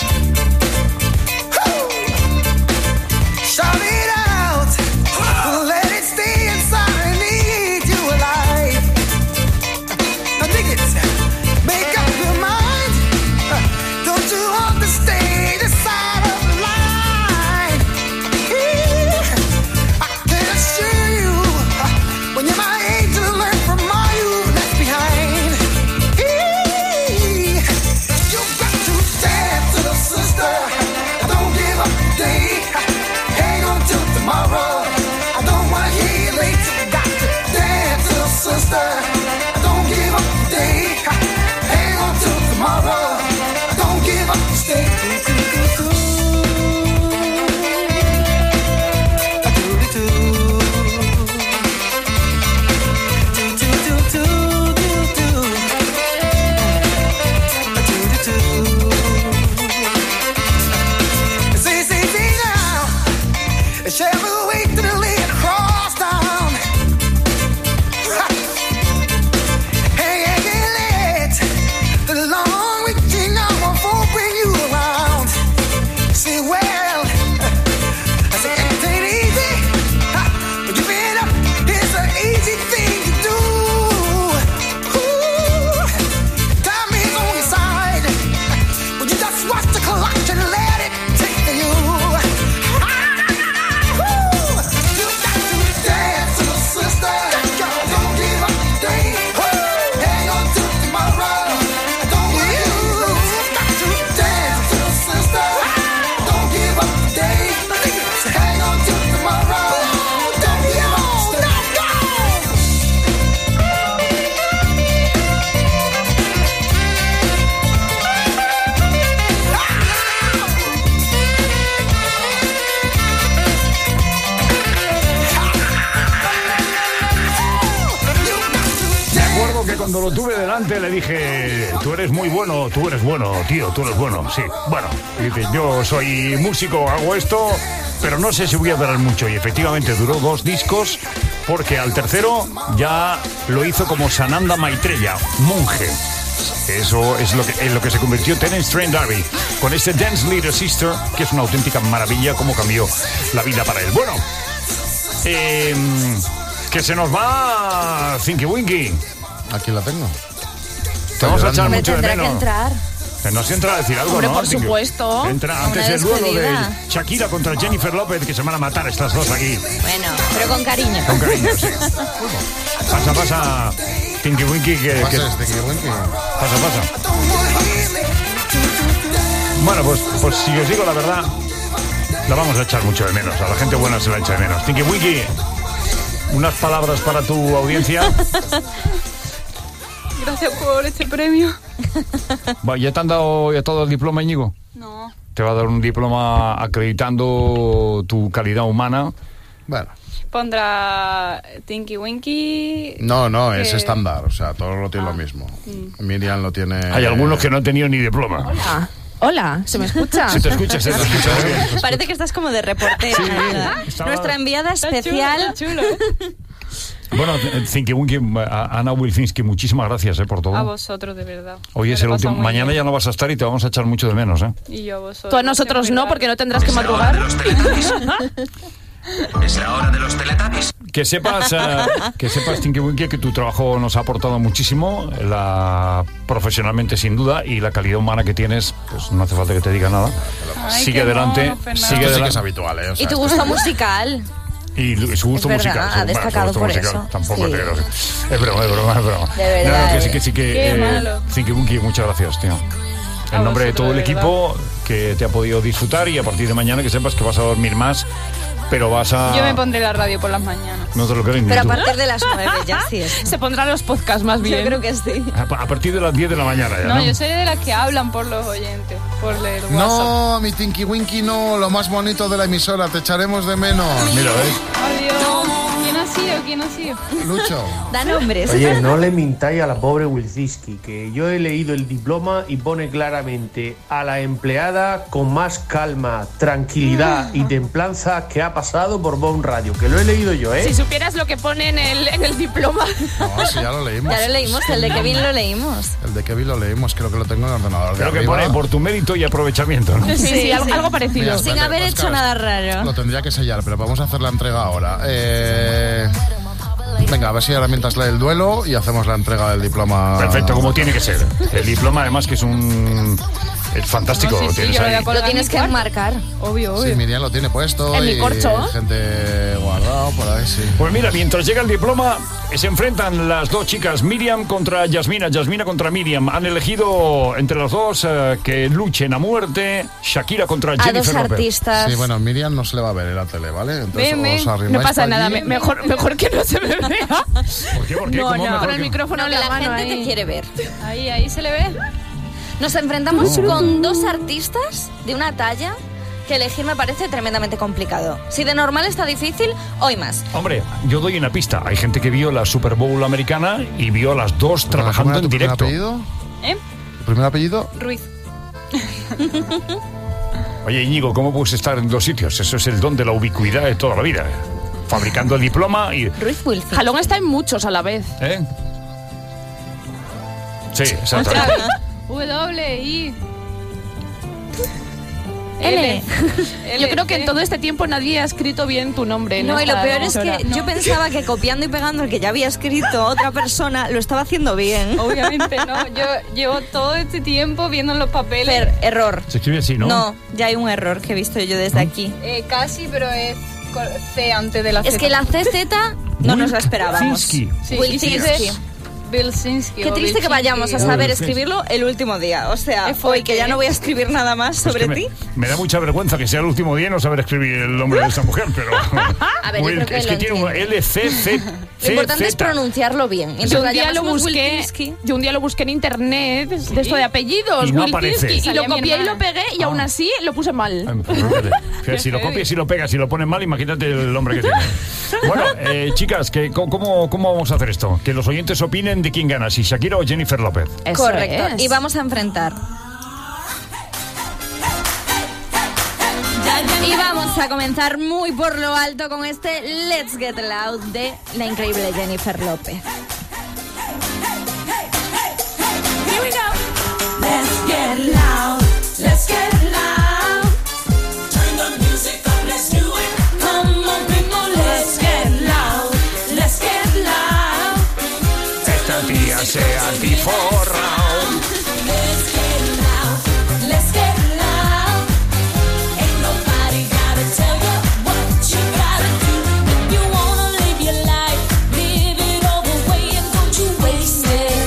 Shout it out. Let it stay inside and eat you alive. Now dig it. Make up your mind. Don't you want to stay this side of the line? I can assure you, when you're my angel, learn from all you left behind. Tomorrow, I don't wanna hear you late. Got to dance, little sister. Don't give up today. Hang on till tomorrow. Don't give up, stay. Shall we wait till the lid cross down? Hey, let the long reaching hour won't bring you around. Say, well, I say it ain't easy. Give it up is an easy thing to do. Ooh, time is on your side. Would you just watch the clock and let it take you? Cuando lo tuve delante le dije, tú eres bueno, tío, tú eres bueno, sí, bueno. Y dice, yo soy músico, hago esto, pero no sé si voy a durar mucho. Y efectivamente duró 2 discos, porque al tercero ya lo hizo como Sananda Maitreya, monje. Eso es lo que se convirtió Terence Trent D'Arby, con este Dance Little Sister, que es una auténtica maravilla, cómo cambió la vida para él. Bueno, que se nos va Thinky Winky. Aquí la tengo. Te vamos a echar mucho de tendrá menos. que entrar. Nos entra a decir algo, Hombre, ¿no? por supuesto. Entra antes Una del duelo de despedida. Shakira contra Jennifer López, que se van a matar estas dos aquí. Bueno, pero con cariño. Con cariño, sí. Pasa, Tinky Winky, que Tinky Winky. Pasa. Bueno, pues si os digo la verdad, la vamos a echar mucho de menos. A la gente buena se la echa de menos. Tinky Winky, unas palabras para tu audiencia. Gracias por este premio. ¿Ya te han dado el diploma, Íñigo? No. Te va a dar un diploma acreditando tu calidad humana. Bueno. Pondrá Tinky Winky. No, es estándar, o sea, todos lo tienen lo mismo. Miriam lo tiene... Hay algunos que no han tenido ni diploma. Hola, ¿se me escucha? Se te escucha bien. Parece que estás como de reportera. Sí, Nuestra enviada especial. Está chulo. Bueno, Tinky Winky, Ana Wilfinski, muchísimas gracias por todo. A vosotros, de verdad. Hoy es el último. Mañana ya no vas a estar y te vamos a echar mucho de menos, ¿eh? Y yo a vosotros. Tú a nosotros no, porque no tendrás que madrugar. Es la hora de los Teletubbies. Que sepas, Tinky Winky, que tu trabajo nos ha aportado muchísimo, profesionalmente sin duda, y la calidad humana que tienes, pues no hace falta que te diga nada. Ay, sigue adelante, sigue adelante. Es habitual, ¿eh? O sea, Y tu gusto musical. Y su gusto es verdad, musical. ha destacado por musical, eso. Tampoco sí. te creo. Es broma. De verdad. No, que sí. Qué malo. Tinky Winky, muchas gracias, tío. En nombre de todo el equipo que te ha podido disfrutar, y a partir de mañana que sepas que vas a dormir más, pero vas a... Yo me pondré la radio por las mañanas. No te lo crees ni Pero a tú. partir de las 9 ya sí es. Se pondrán los podcasts más bien. Yo creo que sí. A partir de las 10 de la mañana ya, No, ¿no? yo soy de las que hablan por los oyentes, por el WhatsApp. No, mi Tinky Winky, no, lo más bonito de la emisora, te echaremos de menos. Mira, Adiós. ¿Quién ha sido? ¿Quién ha sido? Lucho. Da nombres. Oye, no le mintáis a la pobre Wilczynski, que yo he leído el diploma y pone claramente a la empleada con más calma, tranquilidad y templanza que ha pasado por Bon Radio, que lo he leído yo, ¿eh? Si supieras lo que pone en el diploma. No, sí, ya lo leímos. Ya lo leímos, el de Kevin lo leímos. El de Kevin lo leímos, creo que lo tengo en el ordenador. Creo de que arriba. pone por tu mérito y aprovechamiento, ¿no? Sí, algo parecido. Mira, Sin espérate, haber pues, hecho claro, nada raro. Lo tendría que sellar, pero vamos a hacer la entrega ahora. Venga, a ver si ahora mientras lee el duelo y hacemos la entrega del diploma. Perfecto, como tiene que ser. El diploma, además, que es es fantástico. No, sí, tienes yo voy ahí. a Lo tienes que enmarcar. Obvio. Sí, Miriam lo tiene puesto. En mi y corcho. Gente guardado por ahí, sí. Pues mira, mientras llega el diploma, se enfrentan las dos chicas, Miriam contra Yasmina, Yasmina contra Miriam. Han elegido entre los dos que luchen a muerte, Shakira contra A Jennifer dos López. artistas. Sí, bueno, Miriam no se le va a ver en la tele, ¿vale? Entonces Ven. os arrimáis No pasa por nada, allí. mejor que no se me vea. ¿Por qué? ¿Por qué? No, ¿Cómo no, mejor con el que- micrófono No, en que la la mano gente ahí. te quiere ver. Ahí se le ve. Nos enfrentamos con dos artistas de una talla que elegir me parece tremendamente complicado. Si de normal está difícil, hoy más. Hombre, yo doy una pista. Hay gente que vio la Super Bowl americana y vio a las dos trabajando en ¿Tu primer directo. apellido? ¿Eh? ¿Tu primer apellido? Ruiz. Oye, Íñigo, ¿cómo puedes estar en dos sitios? Eso es el don de la ubicuidad de toda la vida. Fabricando el diploma y... Ruiz Wilson. Jalón está en muchos a la vez. ¿Eh? Sí, exactamente. W-I... L. Yo creo que en todo este tiempo nadie ha escrito bien tu nombre. en No, y lo esta peor es emisora. que yo pensaba que copiando y pegando el que ya había escrito otra persona lo estaba haciendo bien. Obviamente no. Yo llevo todo este tiempo viendo los papeles. Error. Se escribe así, ¿no? No, ya hay un error que he visto yo desde aquí. Casi, pero es C antes de la Z. Es que la CZ no nos la esperábamos. Wilczynski. Sí, Wilczynski. Wilczynski. Qué triste que vayamos a saber escribirlo el último día. O sea, Es fuerte, hoy que ya no voy a escribir nada más Pues sobre que ti. me da mucha vergüenza que sea el último día y no saber escribir el nombre de esa mujer, pero... A ver, yo creo que es lo que tiene un LCC. Lo importante es pronunciarlo bien. Entonces Yo un, la día lo llamamos busqué, Wilczynski. yo un día lo busqué en internet, de esto de apellidos, Y no Wilczynski, aparece. y lo Salía mi copié y hermana. lo pegué y aún así lo puse mal. Si lo copias y lo pegas y lo pones mal, imagínate el nombre que tiene. Bueno, chicas, ¿cómo vamos a hacer esto? Que los oyentes opinen de quién gana, si Shakira o Jennifer López. Eso Correcto. es. Y vamos a enfrentar. Y vamos a comenzar muy por lo alto con este Let's Get Loud de la increíble Jennifer López. Here we go. Let's get loud. Let's get loud. Turn the music up. Let's do it. Come on, people. Let's get loud. Let's get loud. Esta tía se atiforra. Let's get loud. Let's get loud. Ain't nobody gotta tell you what you gotta do. If you wanna live your life, live it all the way and don't you waste it.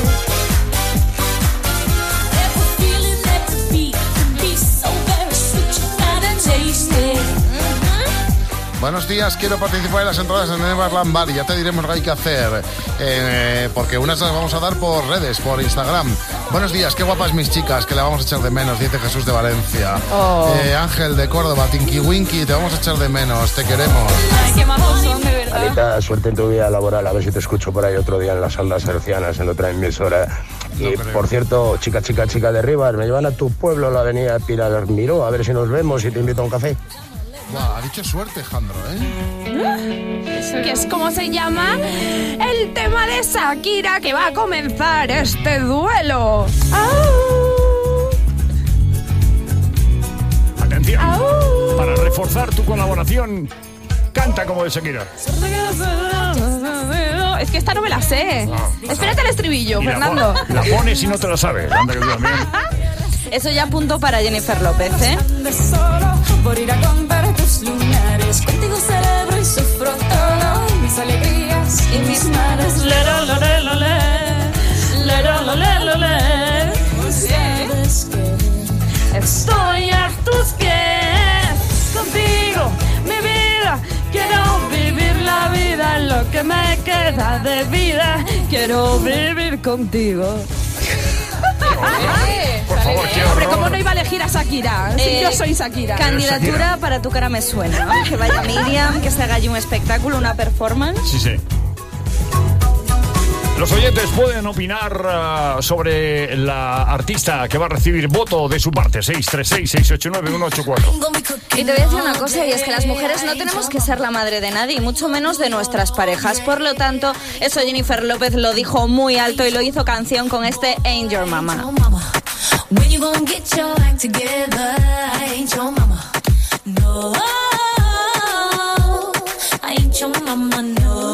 Every feeling, every beat can be so very sweet. You gotta taste it. Buenos días, quiero participar en las entradas en Neverland Bar y ya te diremos lo que hay que hacer, porque unas las vamos a dar por redes, por Instagram. Buenos días, qué guapas mis chicas, que la vamos a echar de menos, dice Jesús de Valencia. Ángel de Córdoba, Tinky Winky, te vamos a echar de menos, te queremos. Ay, qué majos son, de verdad. Anita, suerte en tu vida laboral, a ver si te escucho por ahí otro día en las salas hercianas, en otra emisora. Y por cierto, chica de Rivas, me llevan a tu pueblo, la avenida Pilar Miró, a ver si nos vemos y te invito a un café. Buah, ha dicho suerte, Jandro, Que es como se llama el tema de Shakira que va a comenzar este duelo. Atención, para reforzar tu colaboración, canta como de Shakira. Es que esta no me la sé. Espérate el estribillo, Y Fernando. la pones y no te la sabes. Anda, que tú también. Eso ya apunto para Jennifer López, ¿eh? De solo por ir a contar tus lunares. Contigo celebro y sufro todo. Mis alegrías y mis males. Sabes que Estoy a tus pies, contigo, mi vida queda de vida, quiero vivir contigo. Por favor, qué horror. Hombre, ¿cómo no iba a elegir a Shakira? Si yo soy Shakira. Candidatura Shakira. para Tu cara me suena, ¿no? Que vaya Miriam, que se haga allí un espectáculo, una performance. Sí. Los oyentes pueden opinar sobre la artista que va a recibir voto de su parte. 636-689-184. Y te voy a decir una cosa, y es que las mujeres no tenemos que ser la madre de nadie, y mucho menos de nuestras parejas. Por lo tanto, eso Jennifer López lo dijo muy alto y lo hizo canción con este Ain't Your Mama. When you gonna get your act together? I ain't your mama. No, I ain't your mama. No,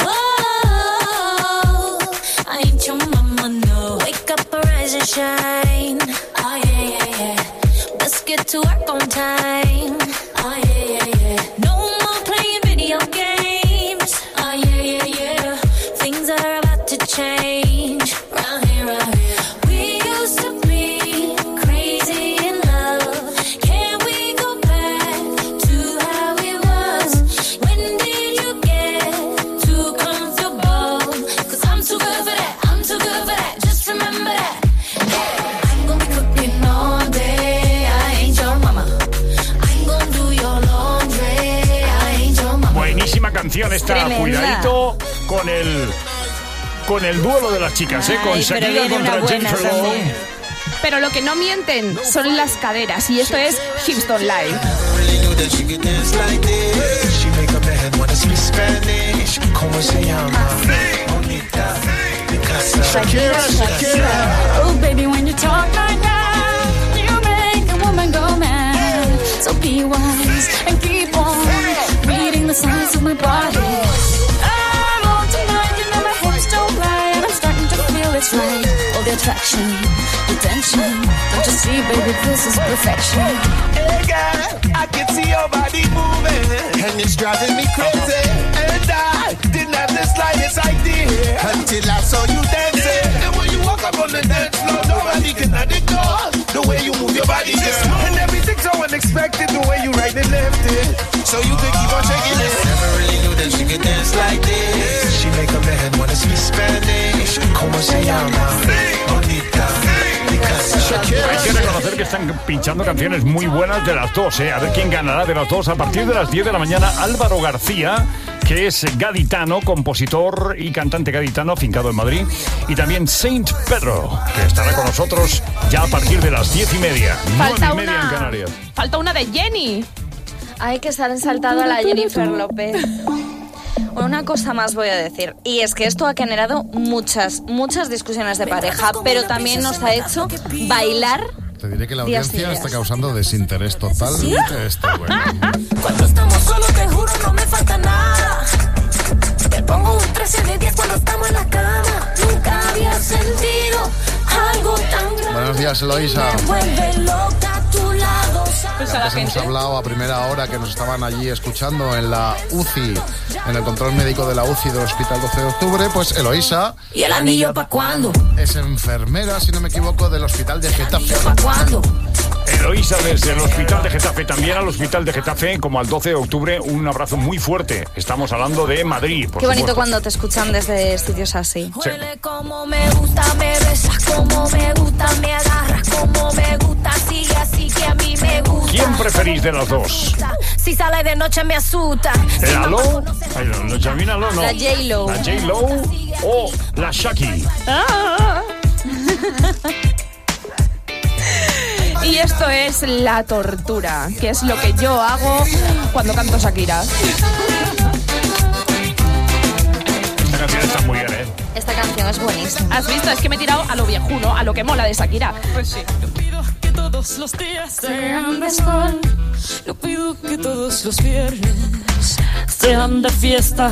I ain't your mama. No, wake up, arise and shine. Oh yeah. Let's get to work on time. Oh yeah. No more playing video games. Oh yeah. Things are about to change. Round here. We used to be crazy in love. Can we go back to how it was? When did you get too comfortable? 'Cause I'm too good for that. I'm too good for that. Just remember that. I'm gonna be cooking all day. I ain't your mama. I'm gonna do your laundry. I ain't your mama. Buenísima canción esta. Tremenda. Cuidadito con el duelo de las chicas, con Ay, pero Shakira viene una contra buena Jennifer López. también. Pero lo que no mienten son las caderas, y esto es Hips Don't Lie. Oh, baby, when you talk like that, you make a woman go mad. So be wise and keep on reading the signs of my body. I'm on tonight, you know my hips don't lie, and I'm starting to feel it's right. All the attraction, the tension. Don't you see, baby, this is perfection. Hey girl, I can see your body moving, and it's driving me crazy. And I didn't have the slightest idea until I saw you dancing. And when you walk up on the dance floor, nobody can ignore the way you move your body, girl. And everything's so unexpected, the way you right and left it. So you could keep on shaking it. Never really knew that she could dance like this. She make a man wanna speak Spanish. Como se llama? Bonita. Hay que reconocer que están pinchando canciones muy buenas de las dos, A ver quién ganará de las dos. A partir de las 10 de la mañana, Álvaro García, que es gaditano, compositor y cantante gaditano, afincado en Madrid. Y también Saint Pedro, que estará con nosotros ya a partir de las 10:30. 9:30 en Canarias. Falta una de Jenny. Hay que estar ensaltado a la Jennifer López. Una cosa más voy a decir, y es que esto ha generado muchas discusiones de pareja, pero también nos ha hecho bailar. Te diré que la días audiencia y días. está causando desinterés total. ¿Sí? Bueno. Cuando estamos solos, te juro, no me falta nada. Te pongo un 13 de 10 cuando estamos en la cama. Nunca había sentido algo tan grande. Buenos días, Eloísa. Me vuelve loca a tu lado. Antes hemos hablado a primera hora que nos estaban allí escuchando en la UCI, en el control médico de la UCI del Hospital 12 de Octubre. Pues Eloísa. ¿Y el anillo pa' cuándo? Es enfermera, si no me equivoco, del Hospital de Getafe. ¿Pa' cuándo? Eloísa, desde el Hospital de Getafe, también al Hospital de Getafe, como al 12 de octubre, un abrazo muy fuerte. Estamos hablando de Madrid, por Qué bonito supuesto. cuando te escuchan desde sitios así. Sí. Como me gusta, me besas, como me gusta, me agarras, como me gusta, sigue así que a mí me gusta. ¿Quién preferís de las dos? Si sale de noche me asusta. ¿La Lo? Ay, no, Yasmina Lo, no. La J-Lo. ¿La J-Lo o la Shaki? Y esto es la tortura, que es lo que yo hago cuando canto Shakira. Esta canción está muy bien, Esta canción es buenísima. ¿Has visto? Es que me he tirado a lo viejuno, a lo que mola de Shakira. Pues sí. Que todos los días sean de sol. No pido que todos los viernes sean de fiesta.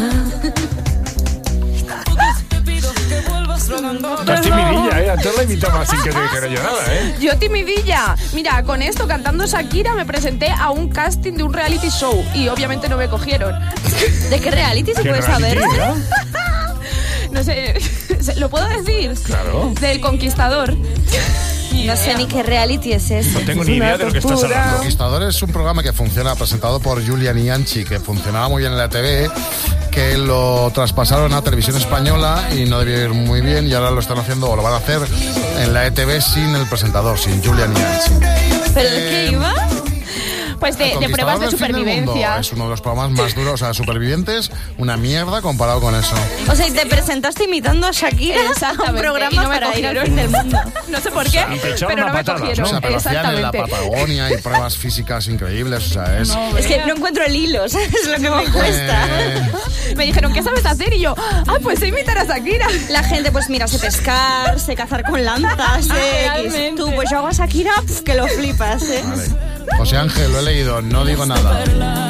Te pido que vuelvas rogando. Estás timidilla, Antes la invitaba sin que te dijera yo nada, Yo timidilla. Mira, con esto, cantando Shakira, me presenté a un casting de un reality show y obviamente no me cogieron. ¿De qué reality se puede saber? No sé, ¿lo puedo decir? Claro. Del Conquistador. No sé ni qué reality es ese. No tengo ni idea de lo que estás hablando. Conquistador es un programa que funciona, presentado por Julian Ianchi, que funcionaba muy bien en la TV, que lo traspasaron a Televisión Española y no debió ir muy bien, y ahora lo están haciendo, o lo van a hacer en la ETV sin el presentador, sin Julian Ianchi. ¿Pero de qué iba? Pues de pruebas de supervivencia. Es uno de los programas más duros, o sea, supervivientes, una mierda comparado con eso. O sea, y te presentaste imitando a Shakira a un programa y no me para ir al cogieron. fin del mundo. No sé por qué, pero no me cogieron. O sea, pero hacían en la Exactamente. Patagonia y pruebas físicas increíbles, o sea, Es que no encuentro el hilo, ¿sabes? Es lo que me cuesta. Me dijeron, ¿qué sabes hacer? Y yo, pues sé imitar a Shakira. La gente, pues mira, sé pescar, sé cazar con lanzas, sé X. Tú, pues yo hago a Shakira, que lo flipas, ¿eh? Vale. José Ángel, lo he leído, no digo nada.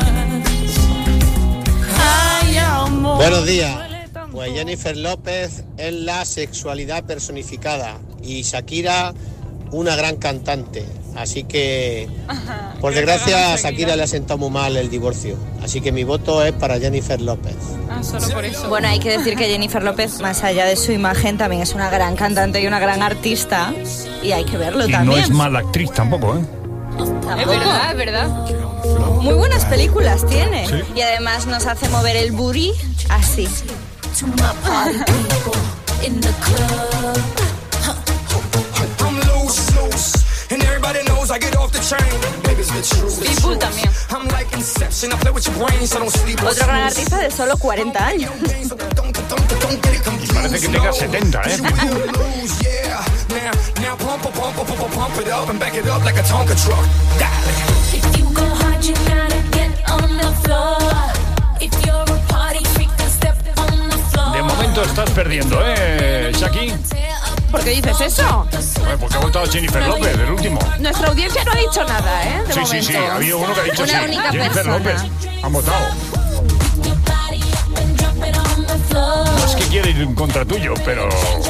Buenos días. Pues Jennifer López es la sexualidad personificada y Shakira una gran cantante. Así que, por desgracia, a Shakira le ha sentado muy mal el divorcio. Así que mi voto es para Jennifer López. Solo por eso. Bueno, hay que decir que Jennifer López, más allá de su imagen, también es una gran cantante y una gran artista. Y hay que verlo Y también. no es mala actriz tampoco, ¿eh? Tampoco. Es verdad. Muy buenas películas tiene. Sí. Y además nos hace mover el booty así. Pitbull también. Otro gran artista de solo 40 años. Y parece que tenga 70, ¿eh? De momento estás perdiendo, Shaki. ¿Por qué dices eso? Porque ha votado Jennifer López, el último. Nuestra audiencia no ha dicho nada, ¿eh? De Sí, momento. sí, ha habido uno que ha dicho Una sí. única Jennifer persona. López. Han votado. No es que quiere ir en contra tuyo, pero...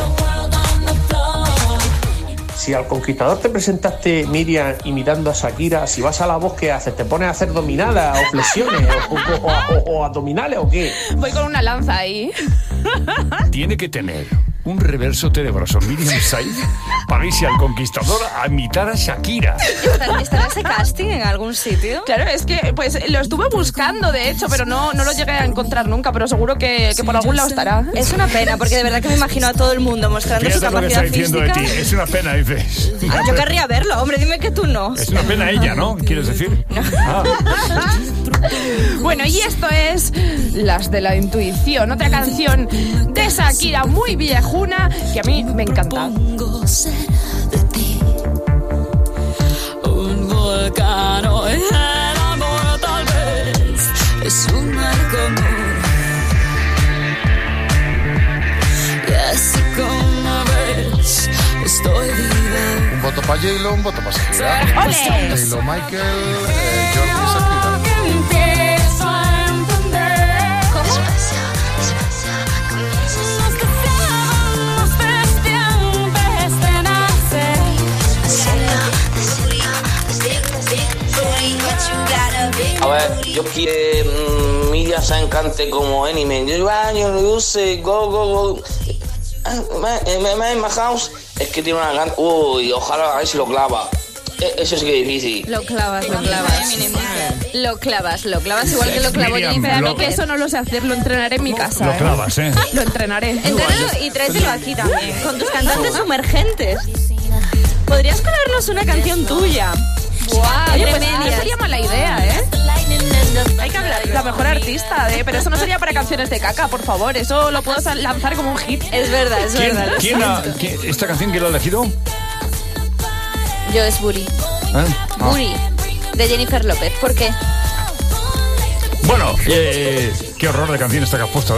Si al Conquistador te presentaste, Miriam, imitando a Shakira, si vas a La Voz, ¿qué haces? ¿Te pones a hacer dominadas o flexiones o abdominales o qué? Voy con una lanza ahí. Tiene que tener un reverso tenebroso Miriam Saiz para irse al Conquistador a imitar a Shakira. ¿Estará ese casting en algún sitio? Claro, es que pues lo estuve buscando, de hecho, pero no lo llegué a encontrar nunca, pero seguro que por algún lado estará. Es una pena, porque de verdad que me imagino a todo el mundo mostrando su Fíjate lo que capacidad está diciendo física. de ti. Es una pena, dices. Yo querría verlo, hombre, dime que tú no. Es una pena ella, ¿no? ¿Quieres decir? Ah. Bueno, y esto es Las de la Intuición, otra canción de Shakira muy viejuna que a mí me encanta. Un volcán o el amor tal vez es un mal común. Y así como ves, estoy viva. Un voto para J-Lo, un voto para Shakira. ¡Ole! J-Lo, Michael, Jordi, Shakira. Empiezo a entender. ¿Cómo? Nos deseamos desde antes de nacer. A ver, yo quiero Miriam Sáenz cante como Eminem. Yo sé, go. My house es que tiene una gran... Uy, ojalá a ver si lo clava. Eso sí que es difícil. Lo clavas. Lo clavas igual que lo clavó Miriam, Jennifer Pero a mí Lo- que eso no lo sé hacer, lo entrenaré en mi casa. Lo clavas, ¿eh? Lo entrenaré. Entrénalo y tráetelo aquí también, con tus cantantes sumergentes. Podrías colarnos una canción tuya. ¡Guau! Oye, de pues no medias. sería mala idea, ¿eh? Hay que hablar. La mejor artista, ¿eh? Pero eso no sería para canciones de caca, por favor. Eso lo puedo lanzar como un hit. Es verdad, es verdad. ¿Esta canción quién la ha elegido? Yo es Buri. Buri, de Jennifer López. ¿Por qué? Bueno, qué horror de canción esta que has puesto,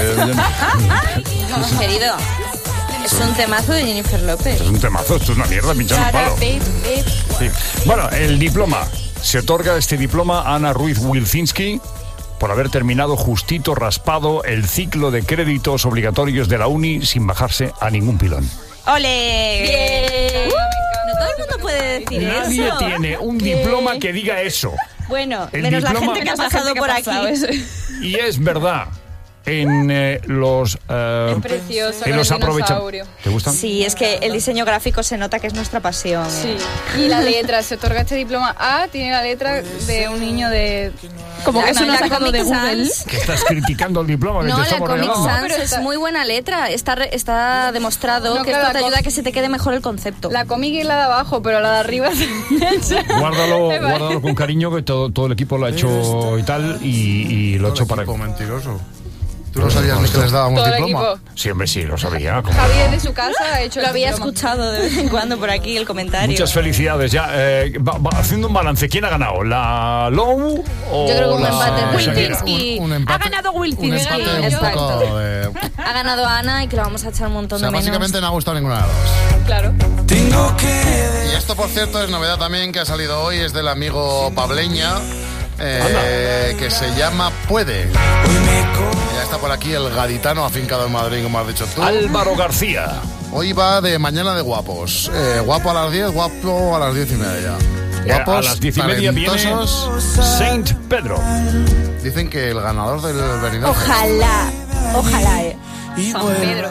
No, querido. Es un temazo de Jennifer López. Es un temazo, esto es una mierda, pinchando un palo. Sí. Bueno, el diploma. Se otorga este diploma a Ana Ruiz Wilczynski por haber terminado justito raspado el ciclo de créditos obligatorios de la uni sin bajarse a ningún pilón. ¡Ole! Bien. No todo el mundo puede decir Nadie eso. tiene un diploma que diga eso. Bueno, El menos la diploma- gente que ha Menos la pasado gente que por ha aquí. pasado eso. Y es verdad. en los precioso, en los aprovechamientos. ¿Te gustan? Sí, es que el diseño gráfico se nota que es nuestra pasión. Sí. Y la letra, se otorga este diploma A, tiene la letra de un niño de... Como que eso lo ha sacado de Google. Que estás criticando el diploma que No, te la estamos Comic regalando. Sans es muy buena letra. Está demostrado que esto te ayuda a que se te quede mejor el concepto. La cómic es la de abajo, pero la de arriba... Guárdalo con cariño, que todo el equipo lo ha hecho y tal, y lo ha hecho para... mentiroso. ¿Tú no sabías ni que les dábamos Todo el diploma? equipo. Sí, hombre, sí, lo sabía. Javier de su casa ha hecho Lo el había diploma. escuchado de vez en cuando por aquí el comentario. Muchas felicidades. Ya, haciendo un balance, ¿quién ha ganado? ¿La Low o Yo creo que un la empate. Shakira? Un empate. Ha ganado Will Un empate un poco de... Ha ganado Ana y que le vamos a echar un montón O sea, de menos. básicamente no ha gustado ninguna de las dos. Claro. Y esto, por cierto, es novedad también que ha salido hoy, es del amigo Pableña, que se llama Puede. Ya está por aquí el gaditano afincado en Madrid, como has dicho tú. Álvaro García. Hoy va de mañana de guapos. Guapo a las 10, guapo a las 10:30. Guapos, a las 10:30 viene talentosos. Saint Pedro. Dicen que el ganador del Benidorm. Ojalá. San Pedro.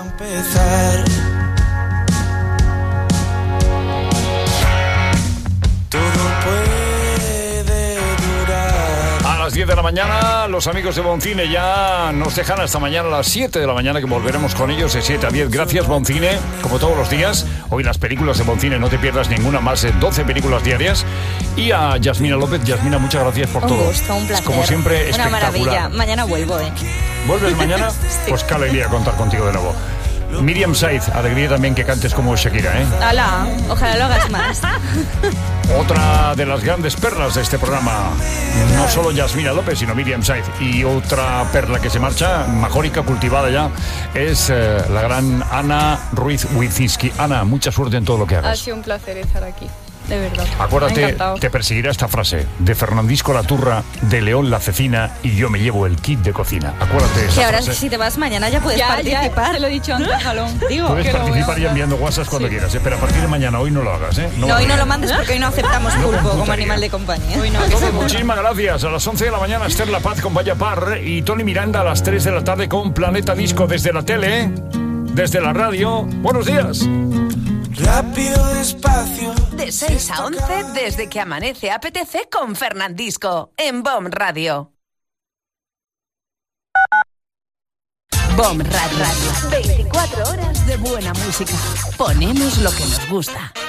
A las 10 de la mañana, los amigos de Boncine ya nos dejan hasta mañana a las 7 de la mañana, que volveremos con ellos de 7 a 10. Gracias, Boncine, como todos los días. Hoy las películas de Boncine, no te pierdas ninguna, más de 12 películas diarias. Y a Yasmina López. Yasmina, muchas gracias por todo. Un gusto, un placer. Como siempre, Una espectacular. maravilla. Mañana vuelvo, ¿Vuelves mañana? Pues qué alegría contar contigo de nuevo. Miriam Saiz, alegría también que cantes como Shakira, ¿eh? Hala, ojalá lo hagas más. Otra de las grandes perlas de este programa, no solo Yasmina López, sino Miriam Saiz. Y otra perla que se marcha, majórica, cultivada ya, es la gran Ana Ruiz Witzinski. Ana, mucha suerte en todo lo que Ha hagas. sido un placer estar aquí. De verdad. Me ha Acuérdate, encantado. te perseguirá esta frase de Fernandisco la turra, de León la cecina y yo me llevo el kit de cocina. Acuérdate de esa Que ahora frase. si te vas mañana ya puedes participar. te lo he dicho antes, Jalón. Digo, Puedes que lo voy a participar y hacer. enviando WhatsApp cuando quieras, pero a partir de mañana, hoy no lo hagas, ¿eh? No, hoy no lo mandes porque hoy no aceptamos pulpo como putaría. animal de compañía. Hoy no, que Todo, se muchísimas gracias. A las 11 de la mañana, Esther La Paz con Vaya Par y Tony Miranda a las 3 de la tarde con Planeta Disco desde la tele, desde la radio. Buenos días. Rápido, despacio. De 6 a 11, desde que amanece apetece con Fernandisco, en BOM Radio. BOM Radio. 24 horas de buena música. Ponemos lo que nos gusta.